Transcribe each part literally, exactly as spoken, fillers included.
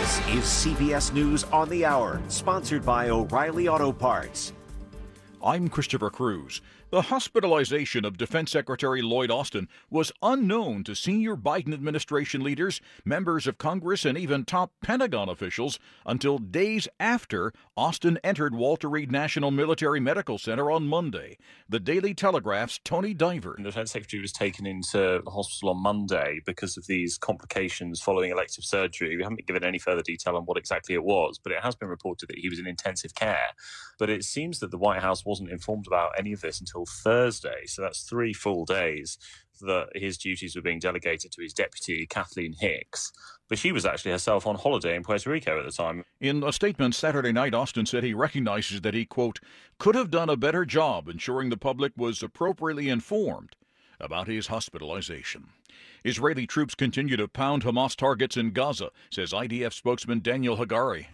This is C B S News on the Hour, sponsored by O'Reilly Auto Parts. I'm Christopher Cruz. The hospitalization of Defense Secretary Lloyd Austin was unknown to senior Biden administration leaders, members of Congress, and even top Pentagon officials until days after Austin entered Walter Reed National Military Medical Center on Monday. The Daily Telegraph's Tony Diver. The Defense Secretary was taken into the hospital on Monday because of these complications following elective surgery. We haven't been given any further detail on what exactly it was, but it has been reported that he was in intensive care. But it seems that the White House wasn't informed about any of this until Thursday, so that's three full days that his duties were being delegated to his deputy, Kathleen Hicks. But she was actually herself on holiday in Puerto Rico at the time. In a statement Saturday night, Austin said he recognizes that he, quote, could have done a better job ensuring the public was appropriately informed about his hospitalization. Israeli troops continue to pound Hamas targets in Gaza, says I D F spokesman Daniel Hagari.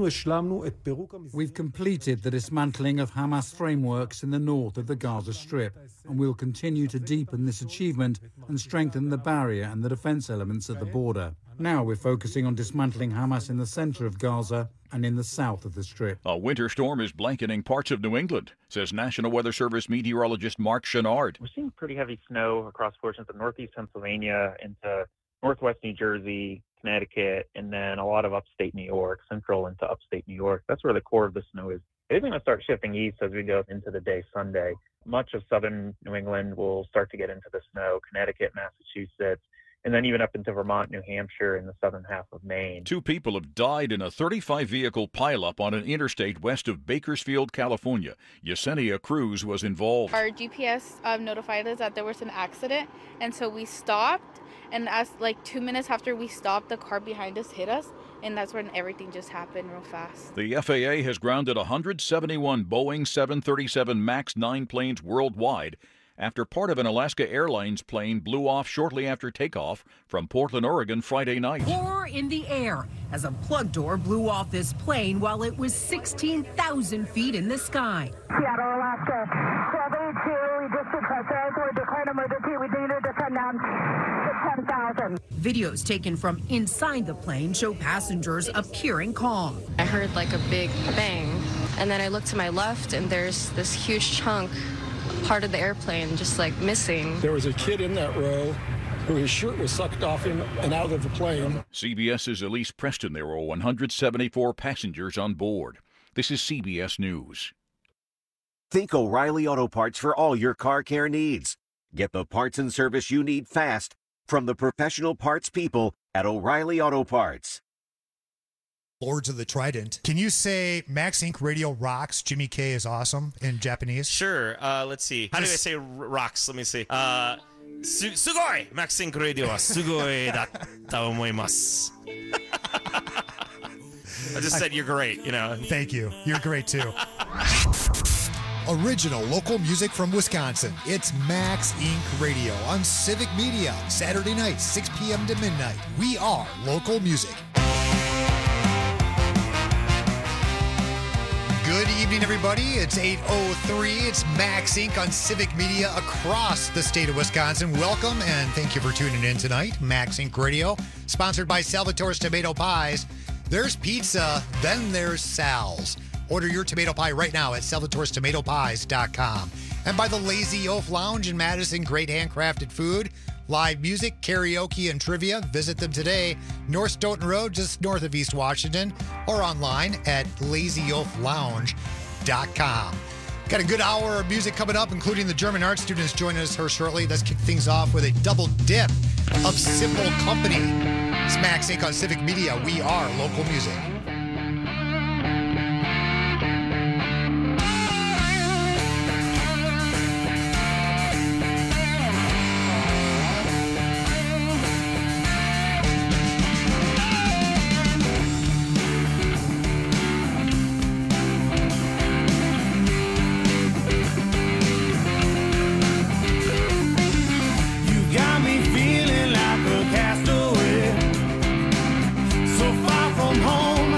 We've completed the dismantling of Hamas frameworks in the north of the Gaza Strip, and we'll continue to deepen this achievement and strengthen the barrier and the defense elements at the border. Now we're focusing on dismantling Hamas in the center of Gaza and in the south of the Strip. A winter storm is blanketing parts of New England, says National Weather Service meteorologist Mark Chenard. We're seeing pretty heavy snow across portions of northeast Pennsylvania into northwest New Jersey, Connecticut, and then a lot of upstate New York, central into upstate New York. That's where the core of the snow is. It's going to start shifting east as we go into the day Sunday. Much of southern New England will start to get into the snow, Connecticut, Massachusetts, and then even up into Vermont, New Hampshire, and the southern half of Maine. Two people have died in a thirty-five vehicle pileup on an interstate west of Bakersfield, California. Yesenia Cruz was involved. Our G P S um, notified us that there was an accident, and so we stopped. And as like two minutes after we stopped, the car behind us hit us, and that's when everything just happened real fast. The F A A has grounded one hundred seventy-one Boeing seven thirty-seven MAX nine planes worldwide after part of an Alaska Airlines plane blew off shortly after takeoff from Portland, Oregon, Friday night. Horror in the air as a plug door blew off this plane while it was sixteen thousand feet in the sky. Seattle, Alaska, twelve eighty-two, we just detected, we're declaring emergency, we needed to come down to ten thousand. Videos taken from inside the plane show passengers appearing calm. I heard like a big bang, and then I looked to my left, and there's this huge chunk part of the airplane just like missing. There was a kid in that row who his shirt was sucked off him and out of the plane. CBS's Elise Preston. There were one hundred seventy-four passengers on board. This is C B S News. Think O'Reilly Auto Parts for all your car care needs. Get the parts and service you need fast from the professional parts people at O'Reilly Auto Parts. Lords of the Trident. Can you say Max Incorporated Radio rocks, Jimmy K is awesome in Japanese? Sure. Uh, let's see. How do I say r- rocks? Let me see. Uh, su- sugoi! Max Incorporated Radio wa sugoi datta omoimasu. I just said you're great, you know. Thank you. You're great, too. Original local music from Wisconsin. It's Max Incorporated Radio on Civic Media. Saturday night, six p.m. to midnight. We are local music. Good evening, everybody. It's eight oh three. It's Max Incorporated on Civic Media across the state of Wisconsin. Welcome, and thank you for tuning in tonight. Max Incorporated Radio, sponsored by Salvatore's Tomato Pies. There's pizza, then there's Sal's. Order your tomato pie right now at salvatores tomato pies dot com. And by the Lazy Oaf Lounge in Madison, great handcrafted food, live music, karaoke, and trivia. Visit them today, North Stoughton Road, just north of East Washington, or online at lazy oaf lounge dot com. Got a good hour of music coming up, including the German art students joining us here shortly. Let's kick things off with a double dip of Simple Company. It's Max Incorporated on Civic Media. We are local music. Home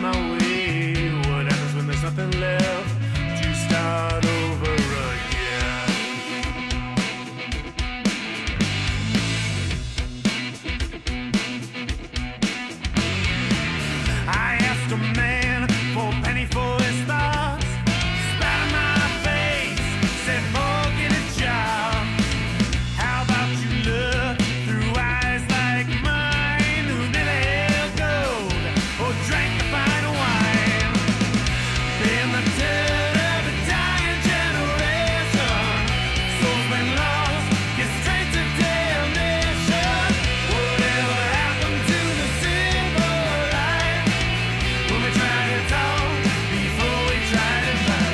my way. What happens when there's nothing left to start over again? I asked a man for a penny for his thoughts. Spat in my face, said forget a job. How about you look through eyes like mine, who never held gold or drank the fine wine? In the dirt of a dying generation, souls been lost, get straight to damnation. Whatever happened to the simple life? When we try to talk before we try to fight.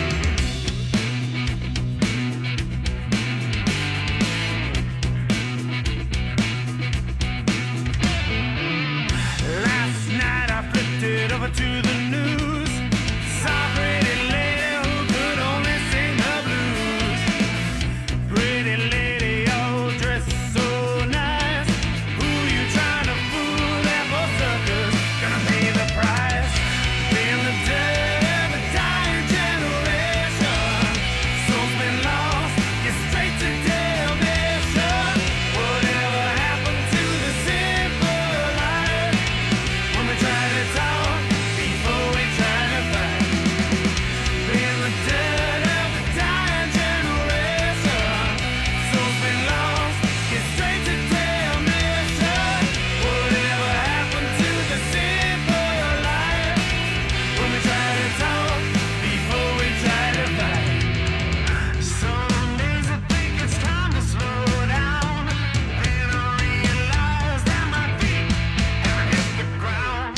Last night I flipped it over to the news. Saw a pretty lady who could only sing the blues. Pretty lady, all dressed so nice. Who you trying to fool? They're for suckers, gonna pay the price. In the dirt of a dying generation, souls been lost, get straight to damnation. Whatever happened to the simple life? When we try to talk before we try to fight. In the dirt of a dying generation, souls been lost, get straight to damnation. Whatever happened to the simple life? When we try to talk before we try to fight. Some days I think it's time to slow down. Then I realize that my feet haven't hit the ground.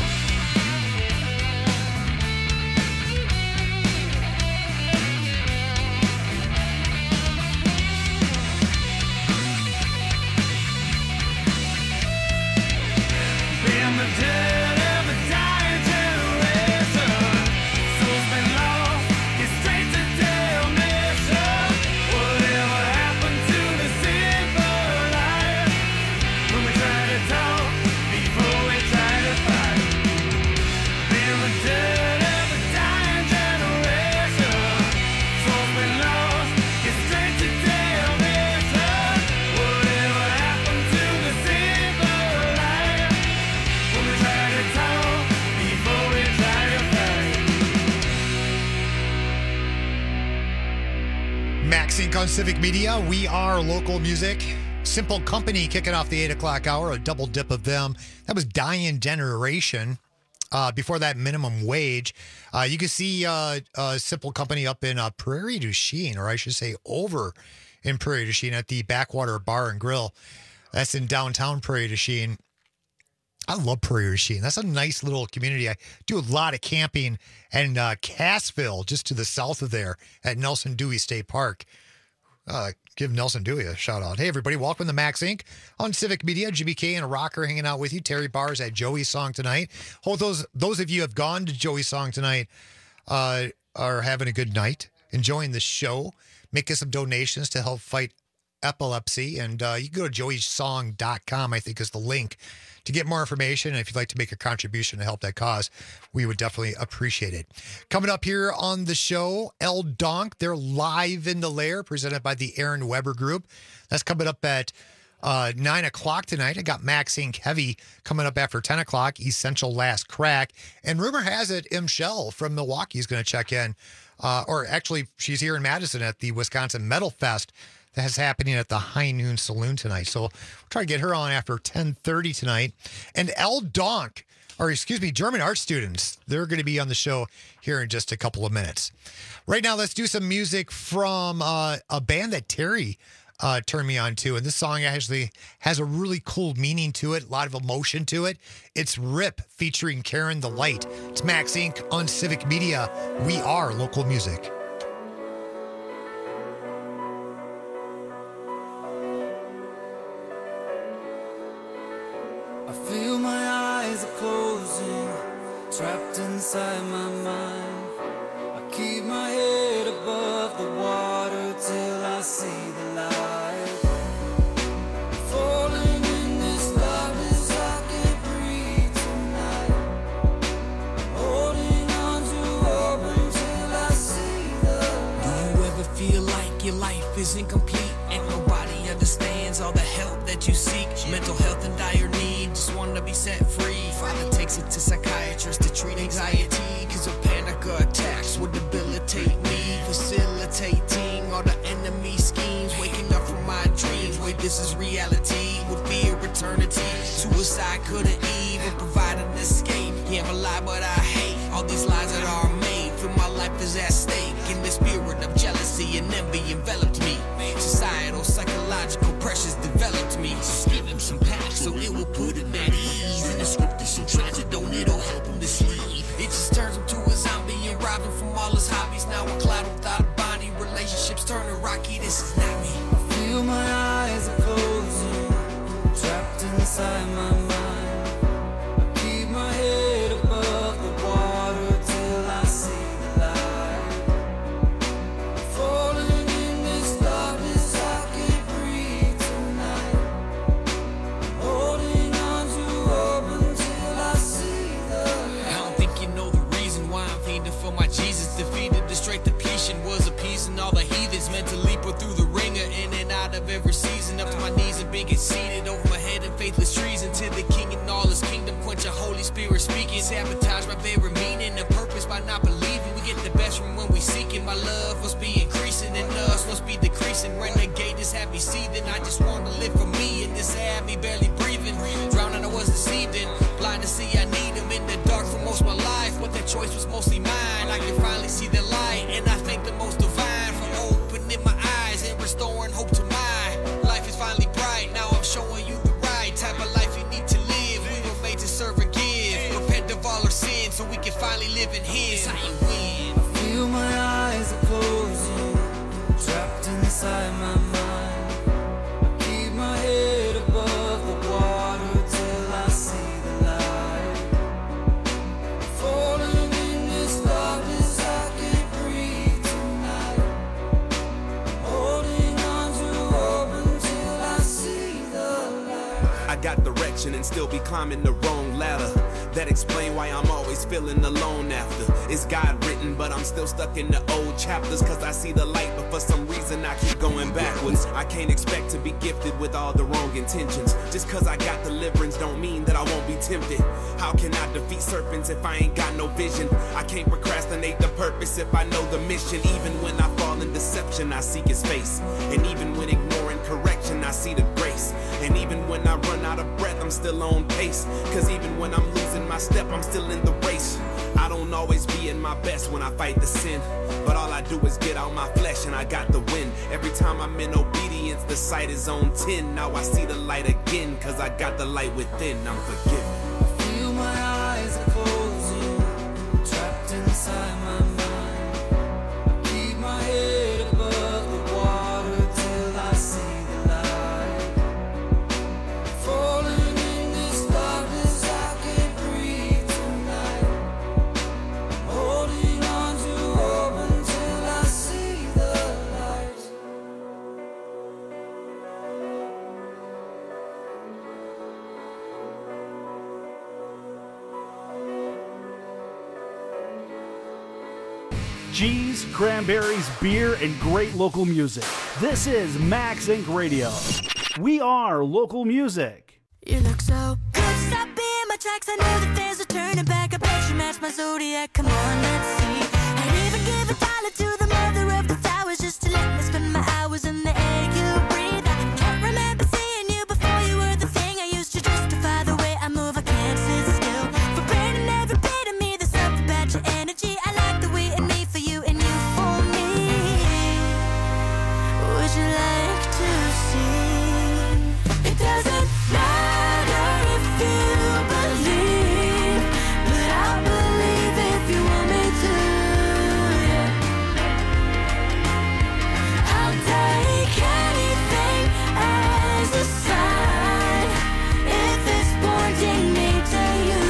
In the dirt of a dying generation, souls been lost, get straight to damnation. Whatever happened to the simple life? When we try to talk before we try to fight. In the dirt of a dying generation, souls been lost, get straight to damnation. Whatever happened to the simple life? When we try to talk before we try to fight. Max Inc on Civic Media. We are local music. Simple Company kicking off the eight o'clock hour, a double dip of them. That was Dying Generation. Uh, before that, Minimum Wage. Uh, you can see uh, uh, Simple Company up in uh, Prairie du Chien, or I should say over in Prairie du Chien at the Backwater Bar and Grill. That's in downtown Prairie du Chien. I love Prairie du Chien. That's a nice little community. I do a lot of camping in uh, Cassville, just to the south of there at Nelson Dewey State Park. Uh, give Nelson Dewey a shout out. Hey, everybody, welcome to Max Inc on Civic Media. Jimmy K and a rocker hanging out with you. Terry Barr's at Joey's Song tonight. Hope those those of you who have gone to Joey's Song tonight uh, are having a good night, enjoying the show, making some donations to help fight epilepsy. And uh, you can go to joey song dot com, I think is the link to get more information. And if you'd like to make a contribution to help that cause, we would definitely appreciate it. Coming up here on the show, El Donk, they're live in the lair, presented by the Aaron Weber Group. That's coming up at uh, nine o'clock tonight. I got Max Inc Heavy coming up after ten o'clock, Essential Last Crack. And rumor has it, M. Shell from Milwaukee is going to check in. Uh, or actually, she's here in Madison at the Wisconsin Metal Fest. That's happening at the High Noon Saloon tonight. So we'll try to get her on after ten thirty tonight. And El Donk, or excuse me, German art students, they're going to be on the show here in just a couple of minutes. Right now, let's do some music from uh, a band that Terry uh, turned me on to. And this song actually has a really cool meaning to it, a lot of emotion to it. It's Rip featuring Karen the Light. It's Max Inc on Civic Media. We are local music. I feel my eyes are closing, trapped inside my mind. I keep my head above the water till I see the light. Falling in this darkness, I can't breathe tonight. is incomplete, and nobody understands all the help that you seek. Mental health in dire need, just want to be set free. Father takes it to psychiatrists to treat anxiety, cause a panic attacks would debilitate me. Facilitating all the enemy schemes, waking up from my dreams. Wait, this is reality with fear eternity. Suicide couldn't even provide an escape. Yeah, I'm alive, but I hate all these lies that are made. Feel my life is at stake, and the spirit of jealousy and envy enveloped me. Societal, psychological pressures developed me. Just give him some packs so it will put him at ease. And the script is so tragic, don't it'll help him to sleep. It just turns him to a zombie and rob him from all his hobbies. Now a cloud without a body, relationships turning rocky. This is not me. I feel my eyes are closing, trapped inside my mind. I keep my head above the water till I see the light. Falling in this darkness, I can't breathe tonight. Holding on to hope until I see the light. I don't think you know the reason why I'm fiending for my Jesus. Defeated the straight depletion, was appeasing all the heathens. Meant to leap her through the ringer, in and out of every season. Up to my knees and being conceited, over my head in faithless treason. To the king and all his kingdom, quench a Holy Spirit speaking. Sabotage my very meaning and purpose by not believing. We get the best from when we seek it. My love must be increasing and us must be decreasing. Renegade is happy seething. I just want to live for me, and this had me barely breathing. Drowning, I was deceived in. Blind to see I need him in the dark for most of my life, but that choice was mostly mine. I can finally see the light, and I thank the most divine for opening my eyes and restoring hope to mine. Life is finally bright, now I'm showing you the right type of life you need to live. We were made to serve and give, repent of all our sins so we can finally live in his. How you win? I feel my eyes are closing, trapped inside my mind. I keep my head above the water till I see the light. Falling in this darkness, I can't breathe tonight. Holding on to hope until I see the light. I got direction and still be climbing the wrong ladder. That explain why I'm always feeling alone after. It's God written, but I'm still stuck in the old chapters. Cause I see the light, but for some reason I keep going backwards. I can't expect to be gifted with all the wrong intentions. Just cause I got deliverance don't mean that I won't be tempted. How can I defeat serpents if I ain't got no vision? I can't procrastinate the purpose if I know the mission. Even when I fall in deception, I seek his face. And even when ignoring correction, I see the grace. And even when I run out of breath, I'm still on pace. Cause even when I'm losing my step, I'm still in the race. I don't always be in my best when I fight the sin, but all I do is get out my flesh and I got the win. Every time I'm in obedience, the sight is on ten. Now I see the light again, cause I got the light within. I'm forgiven. I feel my eyes are closing, trapped inside my mind. I keep my head above the water till I see the light. Falling in this darkness, I can't breathe tonight. Holding on to hope until I see the light. Cheese, cranberries, beer, and great local music. This is Max Incorporated. Radio. We are local music. You look so good, stop being my tracks. I know that there's a turning back. I bet you match my zodiac. Come on, let's see. I'd even give a dollar to the mother of the flowers just to let me spend my hours in the air you breathe. I can't remember seeing you before you were the thing I used to justify the way I move. I can't sit still. For branding every bit of me, there's something about your energy. I like the way and me for you and you for me. Would you like to see? It doesn't matter if you believe, but I'll believe if you want me to. Yeah. I'll take anything as a sign if it's pointing me to you.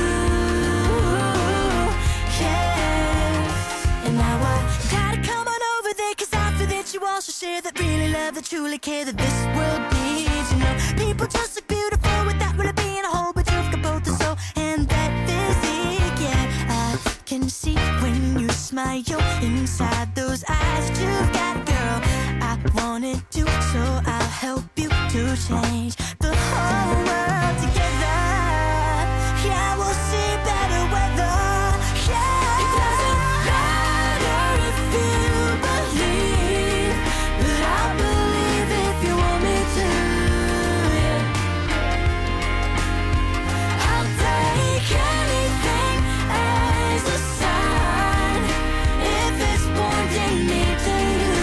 Yeah. And now I gotta come on over there, cause I feel that you also share that really love, that truly care, that this world needs. You know, people just look beautiful without really being a whole, but you've got both the soul and that physique. Yeah, I can see when you smile inside those eyes that you've got, girl. I wanted to, so I'll help you to change the whole world together. Yeah, we'll see better weather. Yeah, it doesn't matter if you believe, but I'll believe if you want me to. Yeah. I'll take anything as a sign if it's pointing me to you.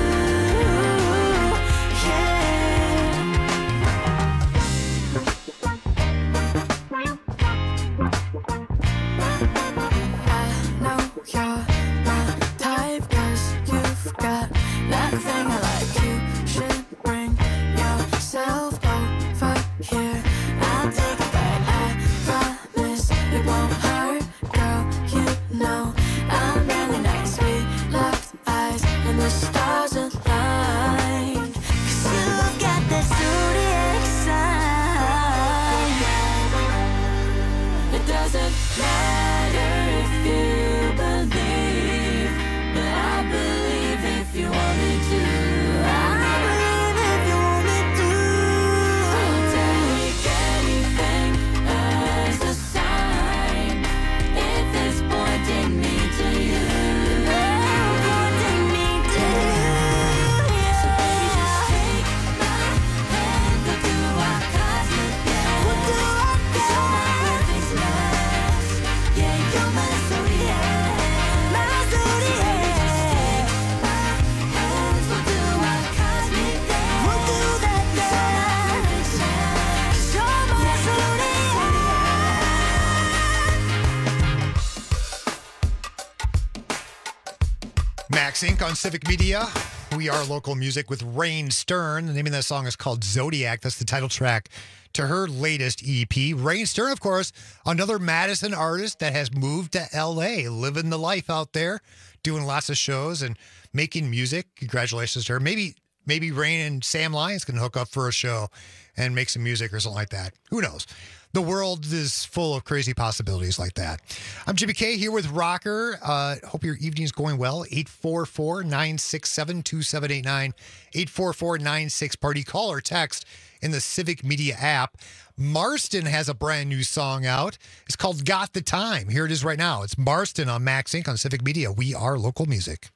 Sync on Civic Media. We are local music with Rain Stern. The name of that song is called Zodiac. That's the title track to her latest E P. Rain Stern, of course, another Madison artist that has moved to L A, living the life out there, doing lots of shows and making music. Congratulations to her. Maybe maybe Rain and Sam Lyons can hook up for a show and make some music or something like that. Who knows? The world is full of crazy possibilities like that. I'm Jimmy K here with Rocker. Uh, hope your evening's going well. eight four four, nine six seven, two seven eight nine. eight four four, nine six party. Call or text in the Civic Media app. Marston has a brand new song out. It's called Got the Time. Here it is right now. It's Marston on Max Incorporated on Civic Media. We are local music.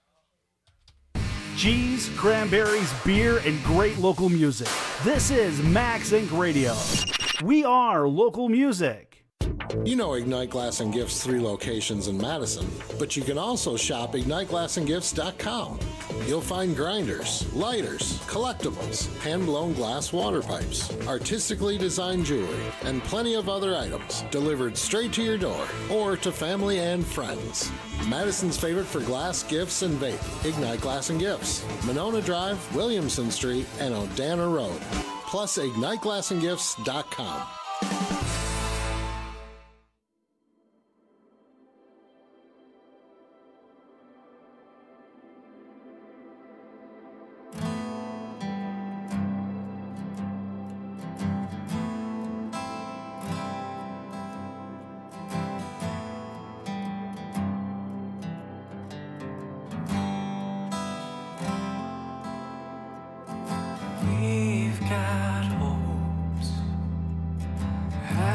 Cheese, cranberries, beer, and great local music. This is Max Incorporated Radio. We are local music. You know Ignite Glass and Gifts' three locations in Madison, but you can also shop ignite glass and gifts dot com. You'll find grinders, lighters, collectibles, hand-blown glass water pipes, artistically designed jewelry, and plenty of other items delivered straight to your door or to family and friends. Madison's favorite for glass, gifts, and vape, Ignite Glass and Gifts, Monona Drive, Williamson Street, and Odana Road. Plus ignite glass and gifts dot com. We've got hopes.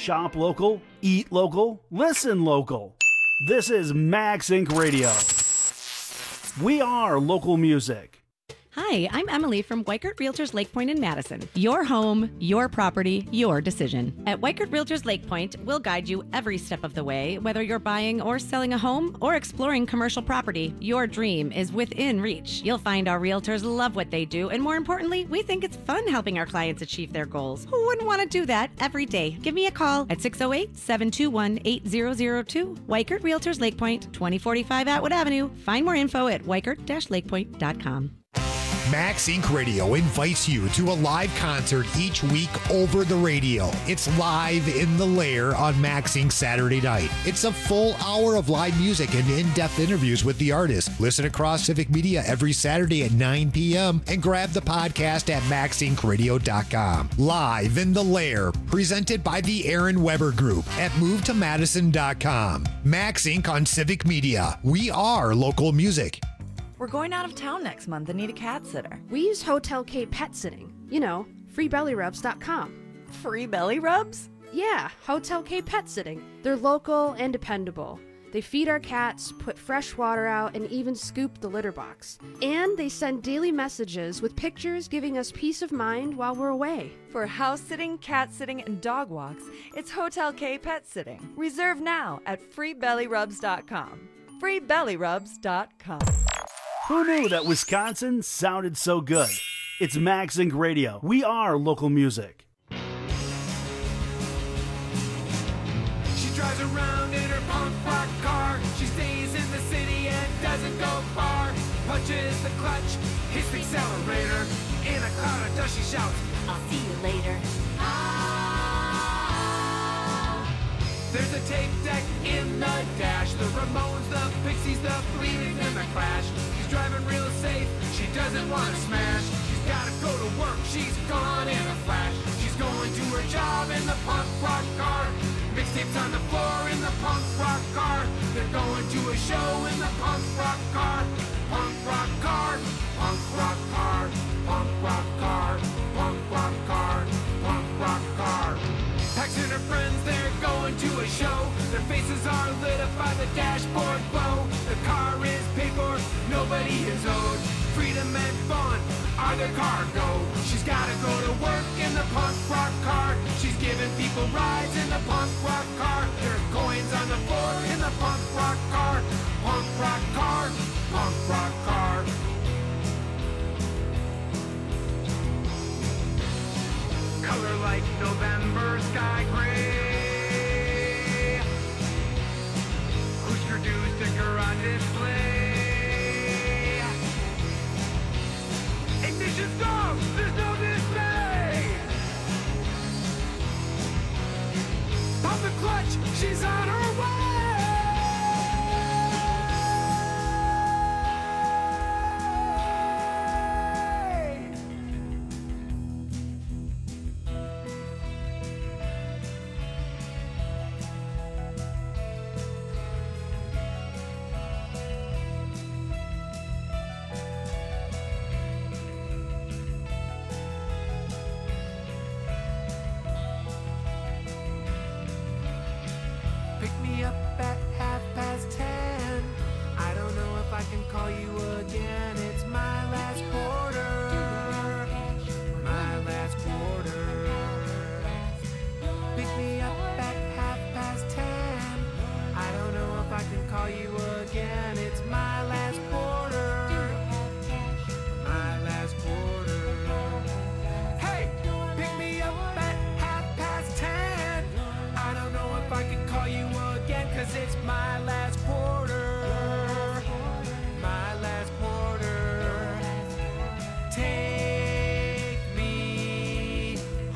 Shop local, eat local, listen local. This is Max Incorporated. Radio. We are local music. Hi, I'm Emily from Weikert Realtors Lake Point in Madison. Your home, your property, your decision. At Weikert Realtors Lake Point, we'll guide you every step of the way, whether you're buying or selling a home or exploring commercial property. Your dream is within reach. You'll find our realtors love what they do, and more importantly, we think it's fun helping our clients achieve their goals. Who wouldn't want to do that every day? Give me a call at six oh eight, seven two one, eight zero zero two. Weikert Realtors Lake Point, twenty forty-five Atwood Avenue. Find more info at weikert dash lakepoint dot com. Max Incorporated. Radio invites you to a live concert each week over the radio. It's Live in the Lair on Max Incorporated. Saturday night. It's a full hour of live music and in-depth interviews with the artists. Listen across Civic Media every Saturday at nine p.m. and grab the podcast at max inc radio dot com. Live in the Lair, presented by the Aaron Weber Group at move to madison dot com. Max Incorporated on Civic Media. We are local music. We're going out of town next month and need a cat sitter. We use Hotel K Pet Sitting. You know, free belly rubs dot com. Free belly rubs? Yeah, Hotel K Pet Sitting. They're local and dependable. They feed our cats, put fresh water out, and even scoop the litter box. And they send daily messages with pictures giving us peace of mind while we're away. For house sitting, cat sitting, and dog walks, it's Hotel K Pet Sitting. Reserve now at free belly rubs dot com. free belly rubs dot com. Who knew that Wisconsin sounded so good? It's Max Incorporated. Radio. We are local music. She drives around in her punk rock car. She stays in the city and doesn't go far. Punches the clutch, hits the accelerator. In a cloud of dust she shouts, I'll see you later. There's a tape deck in the dash. The Ramones, the Pixies, the Bleeding, and the Clash. She's driving real safe. She doesn't want to smash. She's gotta go to work. She's gone in a flash. She's going to her job in the punk rock car. Mixtapes on the floor in the punk rock car. They're going to a show in the punk rock car. Punk rock car. Punk rock car. Punk rock car. Punk rock car. Punk rock car. Pax and her friends, they're going to a show. Their faces are lit up by the dashboard glow. The car is paid for, nobody is owed. Freedom and fun are their cargo. She's gotta go to work in the punk rock car. She's giving people rides in the punk rock car. There's coins on the floor in the punk rock car. Punk rock car, punk rock car. Color like November sky gray. Husker Du sticker on display. Ignition stop, there's no display. Pop the clutch, she's on her way. Pick me up at half past ten. I don't know if I can call you again. It's my last quarter. My last quarter. Pick me up at half past ten. I don't know if I can call you again. It's my last quarter. My last quarter. Hey, pick me up at half past ten. I don't know if I can call you again, cause it's my last quarter. My last quarter. Take me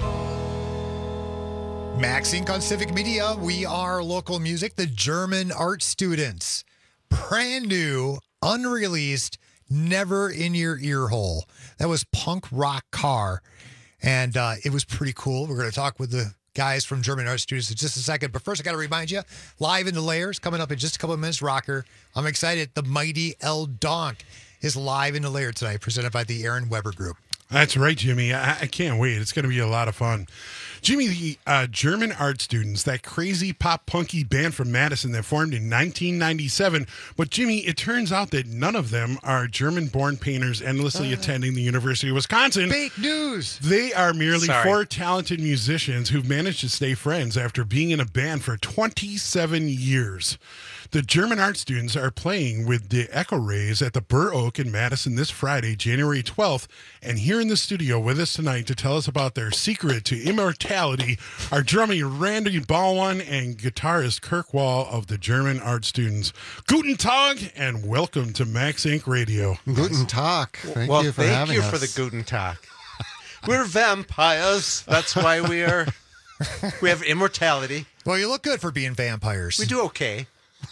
home. Max Incorporated on Civic Media. We are local music. The German Art Students. Brand new, unreleased, never in your ear hole. That was Punk Rock Car. And uh, it was pretty cool. We're going to talk with the guys from German Art Studios in just a second. But first, I got to remind you, Live in the Layers coming up in just a couple of minutes. Rocker. I'm excited. The Mighty El Donk is live in the layer tonight, presented by the Aaron Weber Group. That's right, Jimmy. I, I can't wait. It's going to be a lot of fun. Jimmy, the uh, German art students, that crazy pop punky band from Madison that formed in nineteen ninety-seven. But Jimmy, it turns out that none of them are German-born painters endlessly uh, attending the University of Wisconsin. Fake news. They are merely Sorry. four talented musicians who've managed to stay friends after being in a band for twenty-seven years. The German art students are playing with the Echo Rays at the Burr Oak in Madison this Friday, January twelfth. And here in the studio with us tonight to tell us about their secret to immortality are drumming Randy Ballwan and guitarist Kirk Wall of the German art students. Guten Tag and welcome to Max Inc Radio. Guten Tag. Thank well, you for thank having you us. for the Guten Tag. We're vampires. That's why we are. We have immortality. Well, you look good for being vampires. We do okay.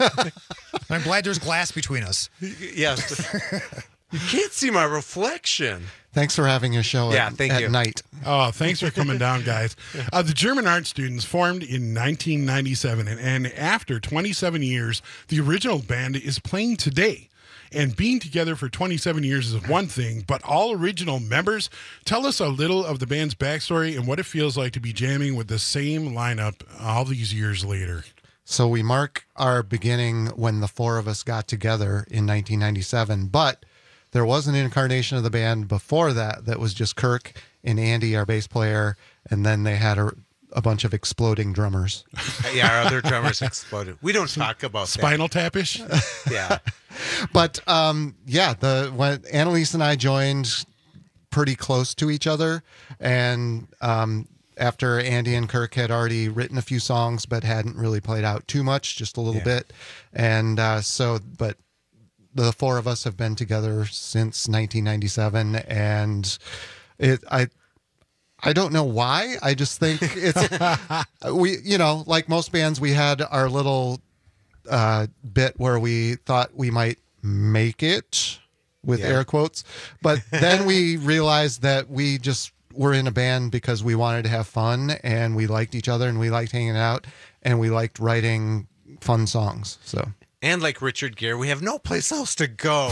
I'm glad there's glass between us. Yes. You can't see my reflection. Thanks for having a show yeah, at, thank at you. night. Oh, thanks for coming down, guys. Uh, the German art students formed in nineteen ninety-seven, and, and after twenty-seven years, the original band is playing today. And being together for twenty-seven years is one thing, but all original members. Tell us a little of the band's backstory and what it feels like to be jamming with the same lineup all these years later. So we mark our beginning when the four of us got together in nineteen ninety-seven, but there was an incarnation of the band before that that was just Kirk and Andy, our bass player, and then they had a, a bunch of exploding drummers. Yeah, our other drummers exploded. We don't talk about Spinal Tap-ish? that. Yeah. But um, yeah, the when Annalise and I joined pretty close to each other, and um, after Andy and Kirk had already written a few songs but hadn't really played out too much, just a little Yeah. bit, and uh, so but the four of us have been together since nineteen ninety-seven, and it I. I don't know why. I just think it's we, you know, like most bands, we had our little uh, bit where we thought we might make it with Yeah. air quotes, but then we realized that we just were in a band because we wanted to have fun and we liked each other and we liked hanging out and we liked writing fun songs. So. And like Richard Gere, we have no place else to go.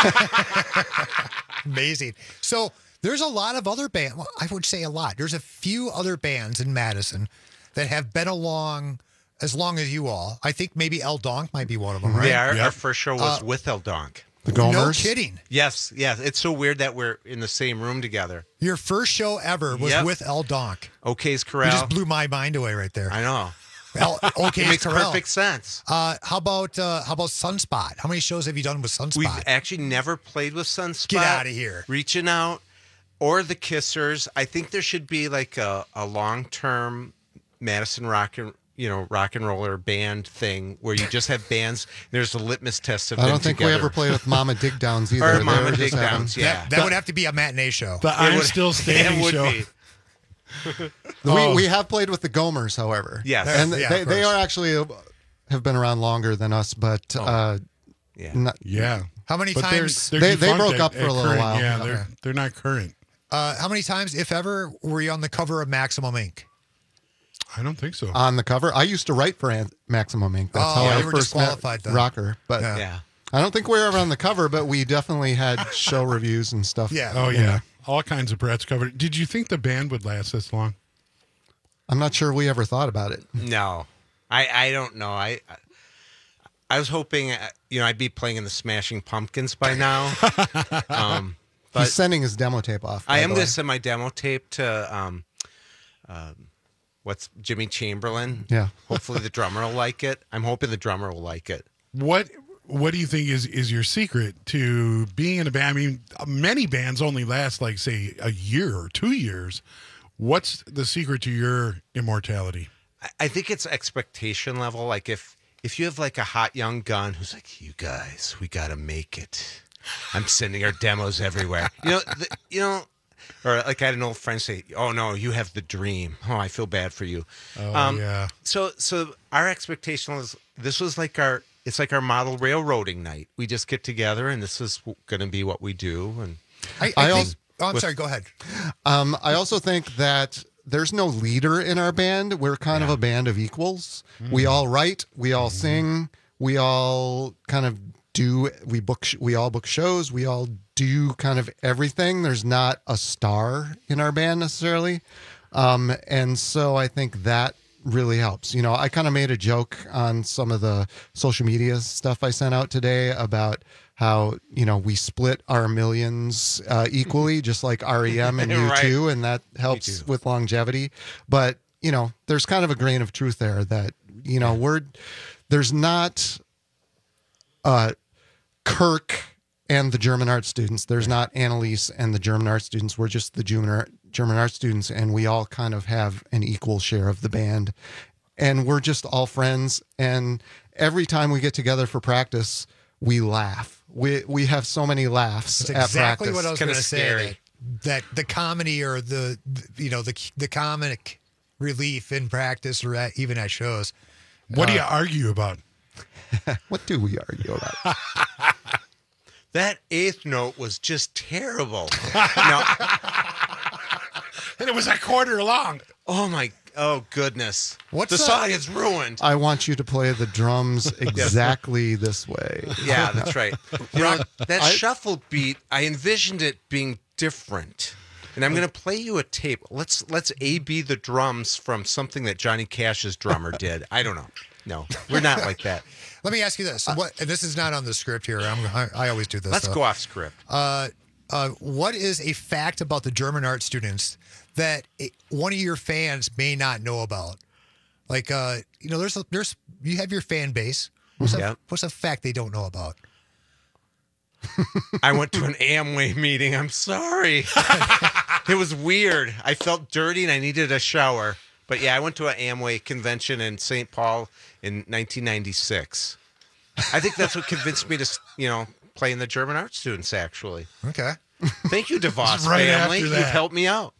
Amazing. So there's a lot of other bands. Well, I would say a lot. There's a few other bands in Madison that have been along as long as you all. I think maybe El Donk might be one of them, right? Yeah, our, Yep. our first show was Uh, with El Donk. The No Gomers. kidding. Yes, yes. It's so weird that we're in the same room together. Your first show ever was Yep. with El Donk. OK's You Corral. just blew my mind away right there. I know. El, okay, It makes Corral. perfect sense. Uh, how about uh, how about Sunspot? How many shows have you done with Sunspot? We've actually never played with Sunspot. Get outta here. Reaching Out or the Kissers. I think there should be like a, a long-term Madison rock and you know rock and roller band thing where you just have bands. There's a litmus test of I them don't think together. we ever played with Mama Dig Downs either. Or They Mama were Dig just having- Downs, yeah. that that would have to be a matinee show. The I'm would- Still Standing it would show. be. We, we have played with the Gomers, however. Yes. And Yeah, they, of they course. are actually uh, have been around longer than us, but uh, Yeah. not, Yeah. How many But they're- times? they're They- they defunct broke at- up for at a little current- while. Yeah, Okay. they're they're not current. Uh, how many times, if ever, were you on the cover of Maximum Incorporated? I don't think so. on the cover. I used to write for An- Maximum Incorporated. That's Oh, how you I were first met disqualified then. Rocker. But Yeah. Yeah. I don't think we were ever on the cover, but we definitely had show reviews and stuff. Yeah. Oh you yeah, know. all kinds of Brad's covered. Did you think the band would last this long? I'm not sure we ever thought about it. No, I, I don't know. I I was hoping uh, you know I'd be playing in the Smashing Pumpkins by now. um, but He's sending his demo tape off. I by am the going way. to send my demo tape to um, um, what's Jimmy Chamberlain. Yeah. Hopefully the drummer will like it. I'm hoping the drummer will like it. What What do you think is is your secret to being in a band? I mean, many bands only last like say a year or two years. What's the secret to your immortality? I, I think it's expectation level. Like if if you have like a hot young gun who's like, you guys, we got to make it. I'm sending our demos everywhere. You know, the, you know, or like I had an old friend say, "Oh no, you have the dream." Oh, I feel bad for you. Oh yeah. So so our expectation was this was like our it's like our model railroading night. We just get together and this is going to be what we do. And I, I, I think, also- oh, I'm with- sorry. Go ahead. Um, I also think that there's no leader in our band. We're kind of a band of equals. We all write, we all sing, we all kind of do. We book, sh- we all book shows. We all do kind of everything. There's not a star in our band necessarily. Um, and so I think that really helps. You know, I kind of made a joke on some of the social media stuff I sent out today about how, you know, we split our millions uh, equally, just like R E M and U two, Right. and that helps with longevity. But, you know, there's kind of a grain of truth there that, you know, we're, there's not uh, Kirk and the German art students. There's not Annalise and the German art students. We're just the German art, German art students, and we all kind of have an equal share of the band. And we're just all friends. And every time we get together for practice, we laugh. We we have so many laughs That's at exactly practice. what I was going to say. That, that the comedy or the, the you know the the comic relief in practice or at, even at shows. What do you Uh, argue about? What do we argue about? That eighth note was just terrible. No. And it was a quarter long. Oh my! Oh goodness! What's the that? song is ruined. I want you to play the drums exactly this way. Yeah, that's right. You know, that I- shuffle beat, I envisioned it being different. And I'm going to play you a tape. Let's let's A B the drums from something that Johnny Cash's drummer did. I don't know. No, we're not like that. Let me ask you this. What, and this is not on the script here. I'm, I, I always do this. Let's though. go off script. Uh, uh, what is a fact about the German art students that it, one of your fans may not know about? Like, uh, you know, there's a, there's you have your fan base. What's, Yeah. a, what's a fact they don't know about? I went to an Amway meeting. I'm sorry. It was weird. I felt dirty and I needed a shower. But yeah, I went to an Amway convention in Saint Paul in nineteen ninety-six. I think that's what convinced me to, you know, play in the German art students, actually. Okay. Thank you, DeVos Right family. after You've that. helped me out.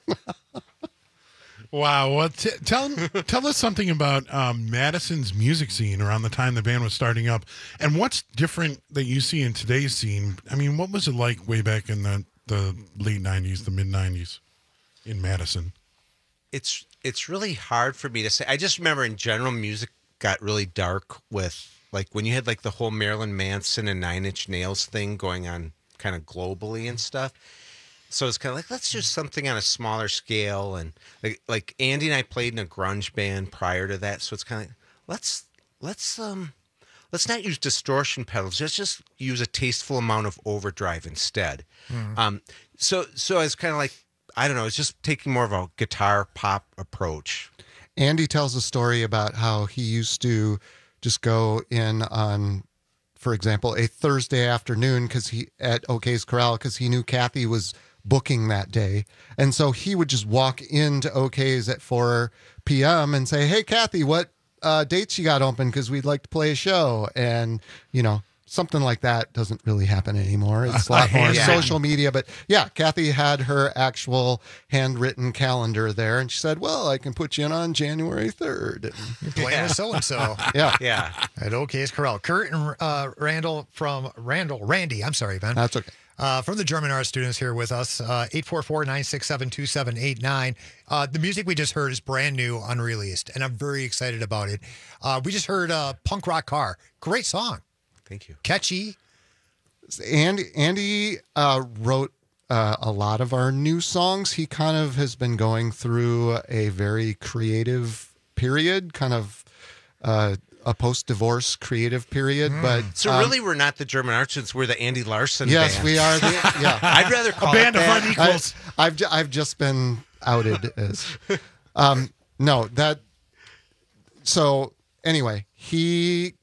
Wow. Well, t- tell tell us something about um, Madison's music scene around the time the band was starting up, and what's different that you see in today's scene. I mean, what was it like way back in the, the late nineties, the mid nineties in Madison? It's it's really hard for me to say. I just remember in general, music got really dark with like when you had like the whole Marilyn Manson and Nine Inch Nails thing going on kind of globally and stuff. So it's kind of like, let's do something on a smaller scale. And like, like Andy and I played in a grunge band prior to that. So it's kind of like, let's, let's, um, let's not use distortion pedals. Let's just use a tasteful amount of overdrive instead. Mhm. Um, so, so it's kind of like, I don't know, it's just taking more of a guitar pop approach. Andy tells a story about how he used to just go in on, for example, a Thursday afternoon because he at OK's Corral because he knew Kathy was booking that day, and so he would just walk into OK's at four p.m. and say, "Hey, Kathy, what uh, dates you got open? Because we'd like to play a show." And you know, something like that doesn't really happen anymore. It's a lot more Yeah. social media. But yeah, Kathy had her actual handwritten calendar there, and she said, "Well, I can put you in on January third." You're playing with so and so. Yeah. Yeah. At OK's Corral. Kurt and uh, Randall from Randall, Randy, I'm sorry, Ben. That's okay. Uh, from the German art students here with us, uh, eight four four, nine six seven, two seven eight nine. Uh, the music we just heard is brand new, unreleased, and I'm very excited about it. Uh, we just heard uh, Punk Rock Car. Great song. Thank you. Catchy. Andy, Andy uh, wrote uh, a lot of our new songs. He kind of has been going through a very creative period, kind of uh, a post-divorce creative period. But So um, really, we're not the German art students. We're the Andy Larson yes, band. we are. The, yeah, I'd rather call A band it of that. unequals. I, I've ju- I've just been outed as um, no that. So anyway, he.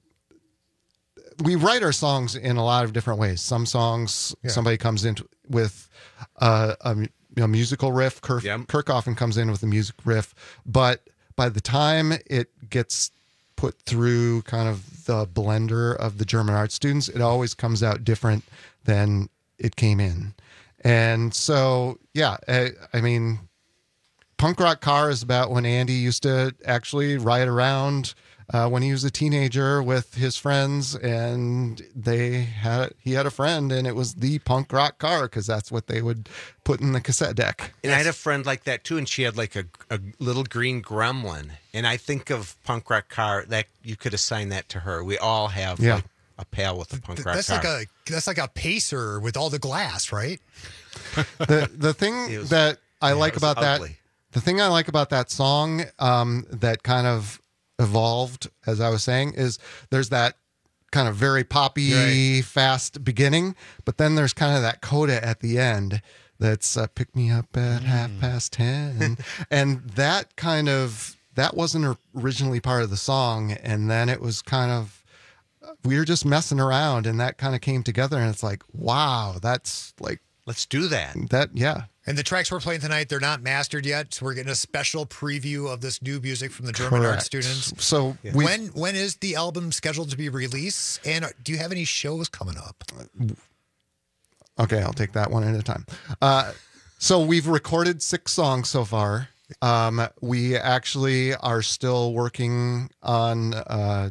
We write our songs in a lot of different ways. Some songs, Yeah. somebody comes in with uh, a, mu- you know, musical riff. Kirk, Yep. Kirk often comes in with a music riff, but by the time it gets put through kind of the blender of the German art students, it always comes out different than it came in. And so, yeah, I, I mean, Punk Rock Car is about when Andy used to actually ride around uh, when he was a teenager with his friends, and they had he had a friend, and it was the Punk Rock Car because that's what they would put in the cassette deck. And I had a friend like that too, and she had like a, a little green gremlin. And I think of Punk Rock Car, that you could assign that to her. We all have Yeah. like a pal with a Punk Th- Rock that's Car. like a that's like a pacer with all the glass, right? The the It thing was- that I yeah, like it was about that ugly. the thing I like about that song um, that kind of evolved, as I was saying, is there's that kind of very poppy, Right. fast beginning, but then there's kind of that coda at the end that's uh, pick me up at half past ten. And that kind of, that wasn't originally part of the song. And then it was kind of, we were just messing around and that kind of came together. And it's like, wow, that's like, let's do that. That, yeah. And the tracks we're playing tonight, they're not mastered yet, so we're getting a special preview of this new music from the German art Correct. students. So we- when when is the album scheduled to be released? And do you have any shows coming up? Okay, I'll take that one at a time. Uh, so we've recorded six songs so far. Um, we actually are still working on uh,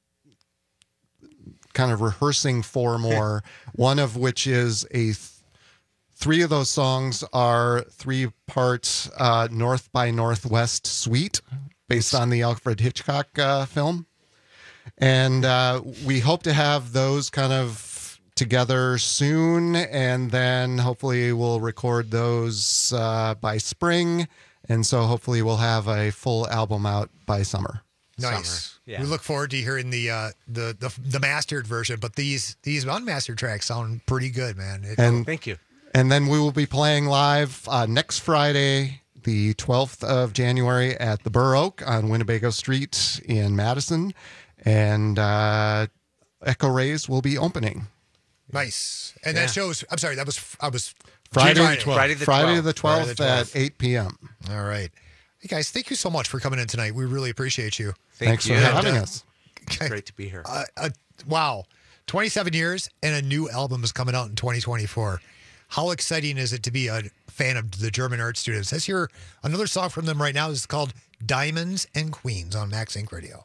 kind of rehearsing four more, one of which is a th- three of those songs are three parts uh, North by Northwest suite based on the Alfred Hitchcock uh, film. And uh, we hope to have those kind of together soon. And then hopefully we'll record those uh, by spring. And so hopefully we'll have a full album out by summer. Nice. Yeah. We look forward to hearing the uh, the, the the mastered version, but these these unmastered tracks sound pretty good, man. It- And Thank you. And then we will be playing live uh, next Friday, the twelfth of January at the Burr Oak on Winnebago Street in Madison. And uh, Echo Rays will be opening. Nice. And Yeah. that shows, I'm sorry, that was, I was Friday, Friday, the twelfth. Friday the Friday the twelfth at eight p.m. All right. Hey, guys, thank you so much for coming in tonight. We really appreciate you. Thank Thanks you. for And, having uh, us. It's great to be here. Uh, uh, wow. twenty-seven years and a new album is coming out in twenty twenty-four. How exciting is it to be a fan of the German art students? Let's hear another song from them right now. This is called Diamonds and Queens on Max Inc Radio.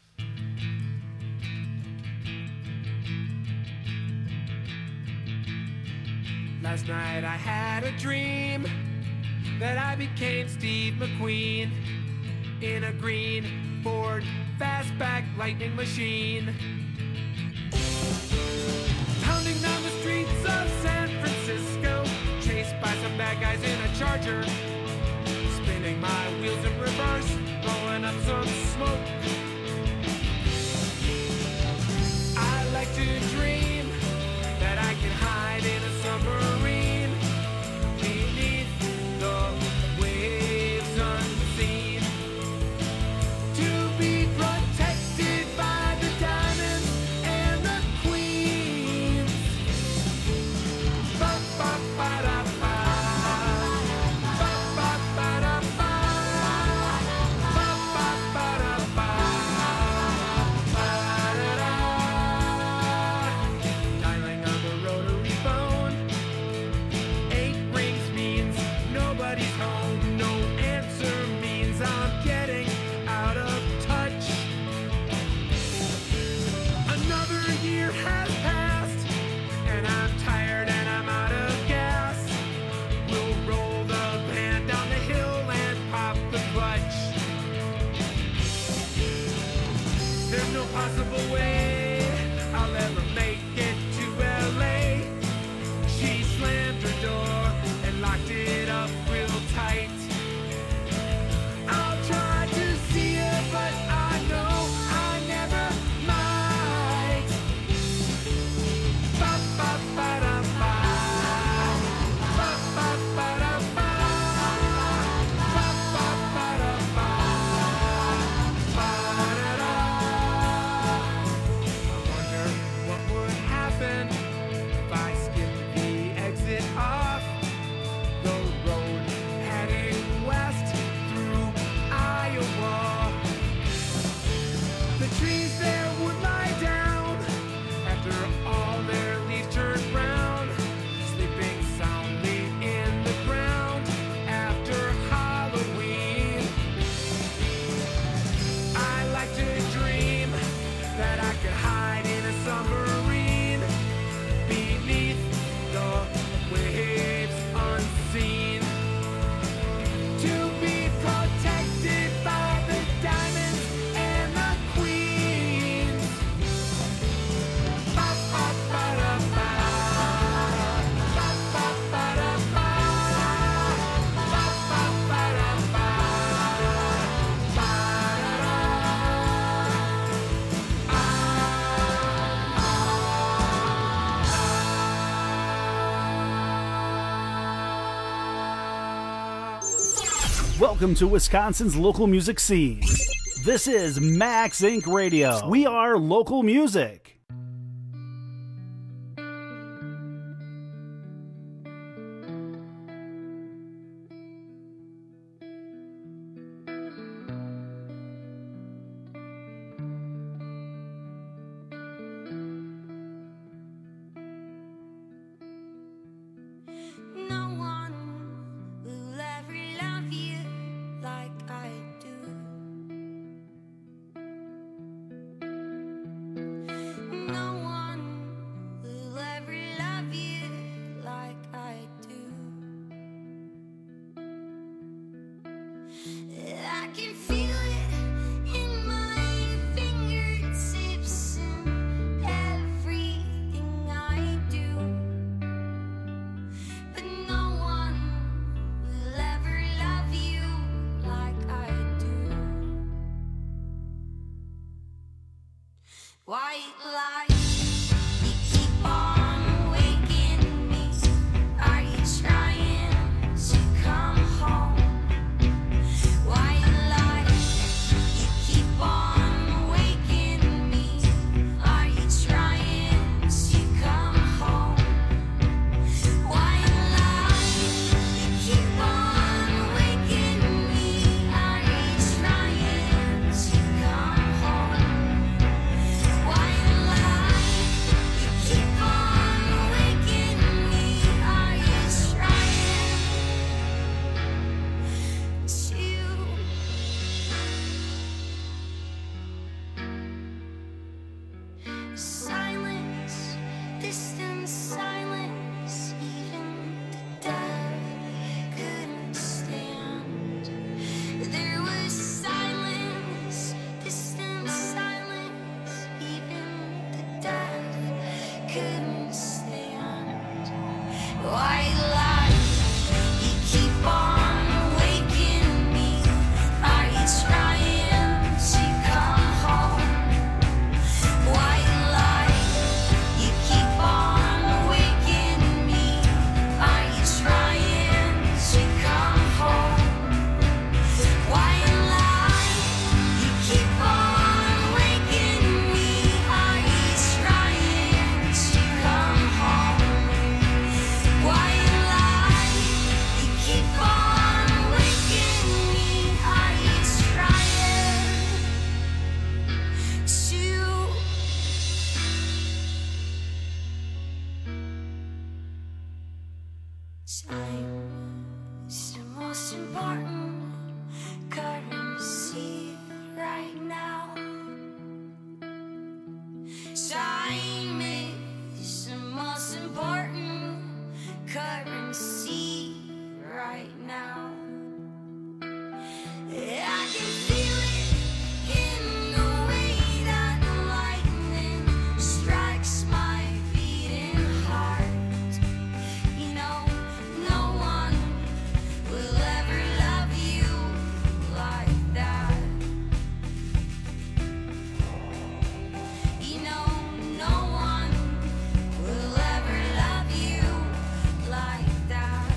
Last night I had a dream that I became Steve McQueen in a green Ford fastback lightning machine. Pounding down the streets of San Francisco, chased by some bad guys in a Charger, spinning my wheels in reverse, blowing up some smoke. I like to dream that I can hide in a submarine beneath the waves unseen, to be protected by the diamonds and the queens. Ba, ba, ba, da, ba. Ba, ba, ba, da, ba. Ba, ba, ba, da, ba. Ba, da, da. Dialing on the rotary phone. Eight rings means nobody's home. No answer means I'm getting out of touch. Another year has passed, and I'm tired and I'm out of gas. We'll roll the band down the hill and pop the clutch. There's no possible way I'll ever make it to L A. She slammed her door and locked it up real tight. I'll try to see her, but I know I never might. Ba, ba, ba, da, ba. Ba, ba, ba, da, ba. Ba, ba, ba, da, ba. Ba, da, da. I wonder what would Welcome to Wisconsin's local music scene. This is Max Inc Radio. We are local music. No one will ever love you like I do. No one will ever love you like I do. I can feel it in my fingertips and everything I do. But no one will ever love you like I do. White lies, you keep on waking me. Are you trying to come home? White lies, you keep on waking me. Are you trying to come home? White lies, you keep on waking me. Are you trying to come home? White lies, you keep on waking me. Are you trying to silence, distant silence, even the deaf couldn't stand. There was silence, distant silence, even the deaf couldn't stand. White lies, you keep on waking me. Are you trying to come home? White lies, you keep on waking me. Are you trying to come home? White lies, you keep on waking me. Are you trying to come home? White lies, you keep on waking me. Are you trying to? Time is the most important currency right now. Time is the most important currency right now. I can feel it in the way that lightning strikes my beating heart. You know, no one will ever love you like that. You know, no one will ever love you like that.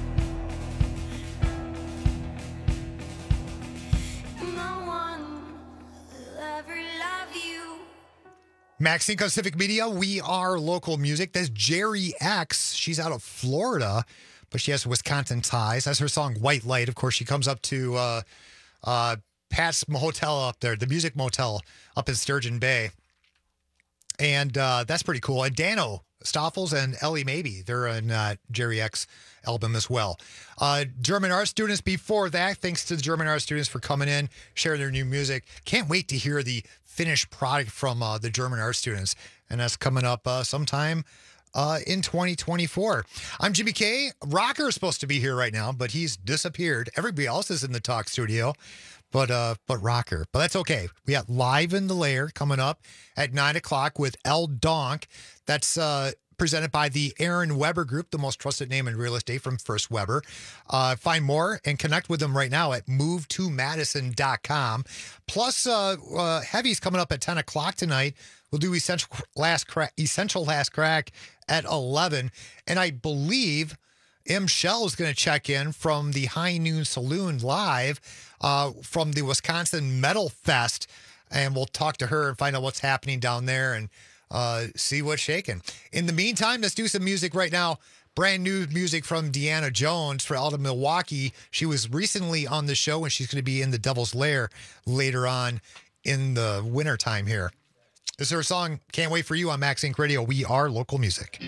No one will ever love you. Max Inc on Civic Media. We are local music. That's Jerry X. She's out of Florida, but she has Wisconsin ties. That's her song White Light. Of course, she comes up to uh, uh, Pat's Motel up there, the Music Motel up in Sturgeon Bay. And uh, that's pretty cool. And Dano Stoffels and Ellie Maybe, they're in uh, Jerry X album as well. Uh, German art students before that. Thanks to the German art students for coming in, sharing their new music. Can't wait to hear the finished product from uh, the German art students. And that's coming up uh, sometime uh, in twenty twenty-four. I'm Jimmy K. Rocker is supposed to be here right now, but he's disappeared. Everybody else is in the talk studio. But uh, but Rocker. But that's okay. We got Live in the Lair coming up at nine o'clock with El Donk. That's uh, presented by the Aaron Weber Group, the most trusted name in real estate from First Weber. Uh, find more and connect with them right now at move to madison dot com. Plus, uh, uh, Heavy's coming up at ten o'clock tonight. We'll do Essential Last Crack, Essential Last Crack at eleven. And I believe M. Shell is going to check in from the High Noon Saloon live uh, from the Wisconsin Metal Fest. And we'll talk to her and find out what's happening down there and uh, see what's shaking. In the meantime, let's do some music right now. Brand new music from Deanna Jones for out of Milwaukee. She was recently on the show, and she's going to be in the Devil's Lair later on in the wintertime here. This is her song, Can't Wait For You on Max Inc Radio. We are local music.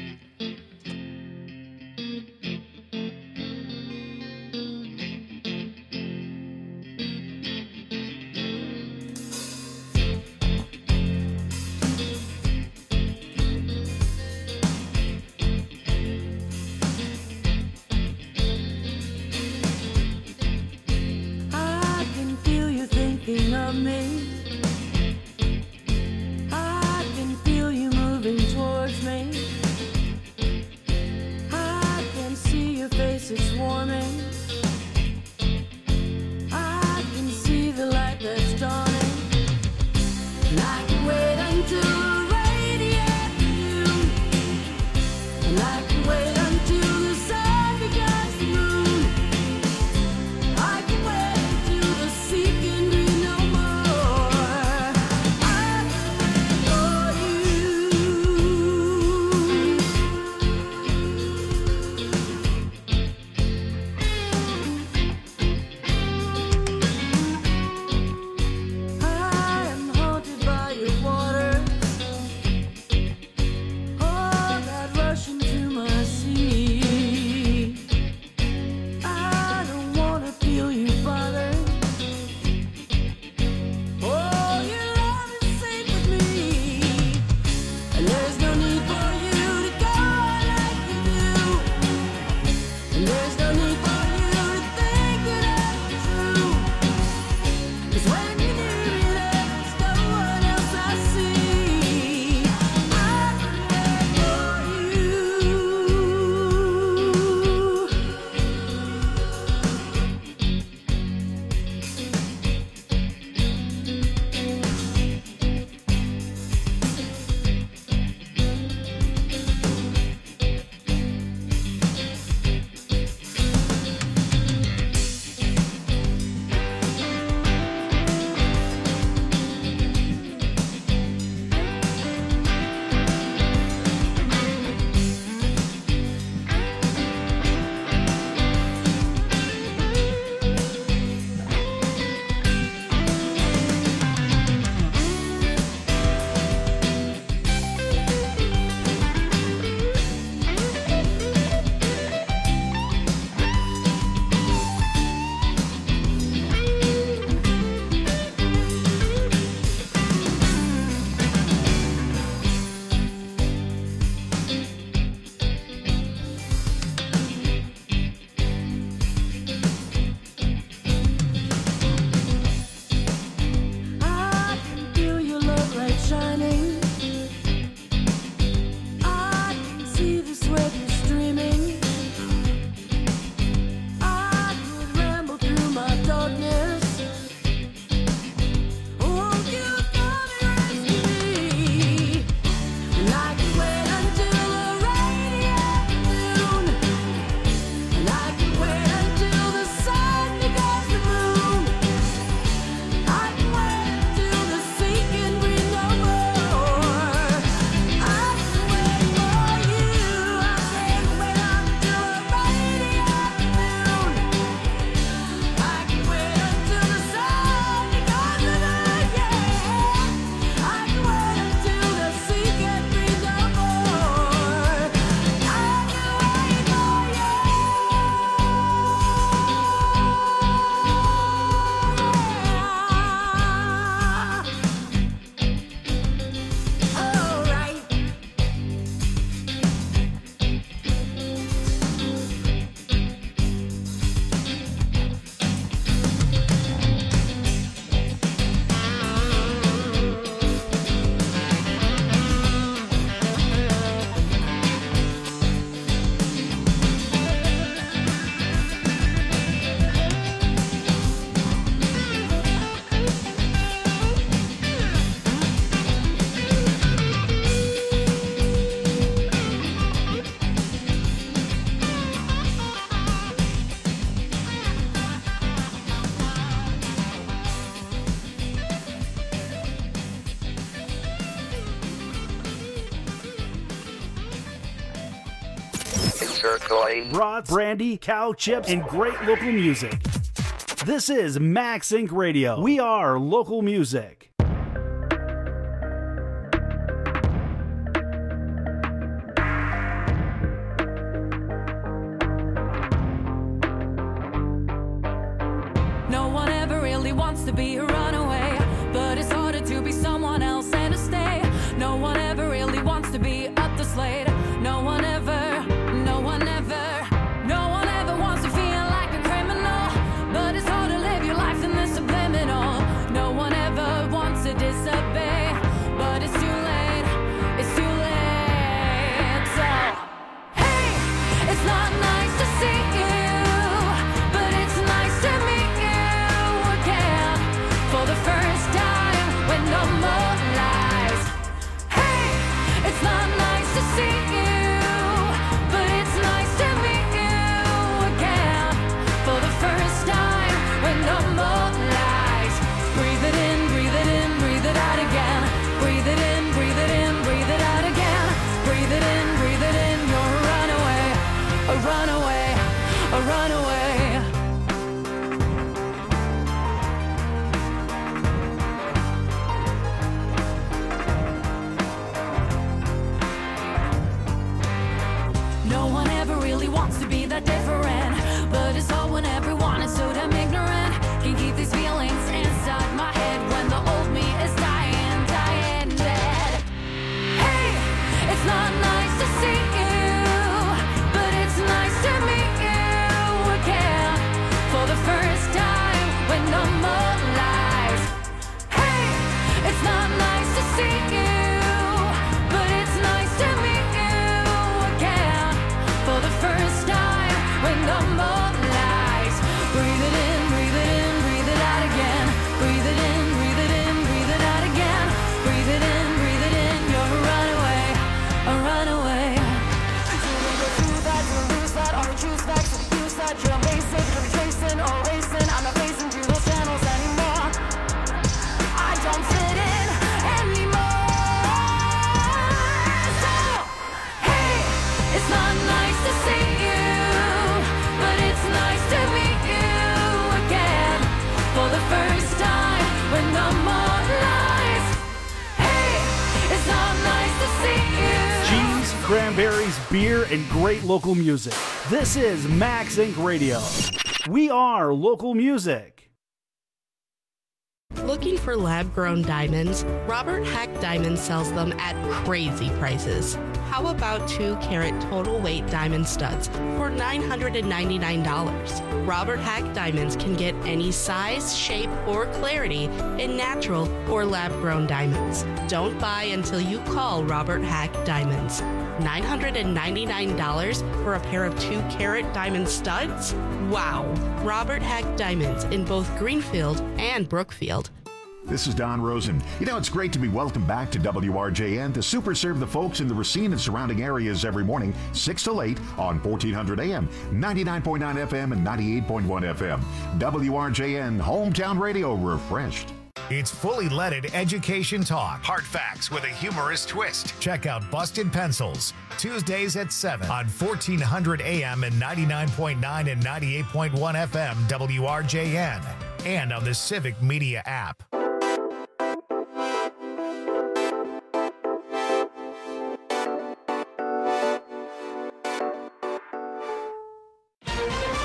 I can feel you thinking of me. I can feel you moving towards me. turquoise. Brats, brandy, cow chips, and great local music. This is Max Incorporated. Radio. We are local music. No one ever really wants to be a runaway, but it's harder to be someone else and to stay. No one ever really wants to be up the slate. No one ever, no one ever, no one ever wants to feel like a criminal, but it's hard to live your life in this subliminal. No one ever wants to disobey, but it's too late, it's too late. So, hey, it's not nice to see you, but it's nice to meet you again for the first time with no more lies. Hey, it's not nice to see you, but it's nice to meet you again for the first time with no more lies. Breathe it in, breathe it in, breathe it out again. Breathe it in, breathe it in, breathe it out again. Breathe it in, breathe it in. You're a runaway, a runaway, a runaway. No one ever really wants to be that different, but it's all when everyone is so damn ignorant. Can't keep these feelings inside my head when the old me is dying, dying dead. Hey, it's not nice to see you, but it's nice to meet you again for the first time with no more lies. Hey, it's not nice to see you, but it's nice to meet you again for the first time with no more lies. Breathe it in, breathe it in, breathe it out again. Breathe it in, breathe it in, breathe it out again. Breathe it in, breathe it in. You're a runaway, a runaway. Do that, to lose that, or choose back to use that. You're amazing, you're tracing or racing. I'm not facing through those channels anymore. I don't fit in anymore. So, hey, it's not nice to see you, but it's nice to meet you again for the first time with no more lies. Hey, it's not nice to see you. Cheese, cranberries, beer, and great local music. This is Max Incorporated. Radio. We are local music. Looking for lab-grown diamonds? Robert Hack Diamonds sells them at crazy prices. How about two carat total weight diamond studs for nine hundred ninety-nine dollars? Robert Hack Diamonds can get any size, shape, or clarity in natural or lab-grown diamonds. Don't buy until you call Robert Hack Diamonds. nine hundred ninety-nine dollars for a pair of two carat diamond studs? Wow! Robert Hack Diamonds in both Greenfield and Brookfield. This is Don Rosen. You know, it's great to be welcomed back to W R J N to super serve the folks in the Racine and surrounding areas every morning, six till eight on fourteen hundred A M, ninety-nine point nine F M, and ninety-eight point one F M. W R J N, hometown radio refreshed. It's fully leaded education talk. Hard facts with a humorous twist. Check out Busted Pencils, Tuesdays at seven on fourteen hundred A M and ninety-nine point nine and ninety-eight point one F M W R J N, and on the Civic Media app.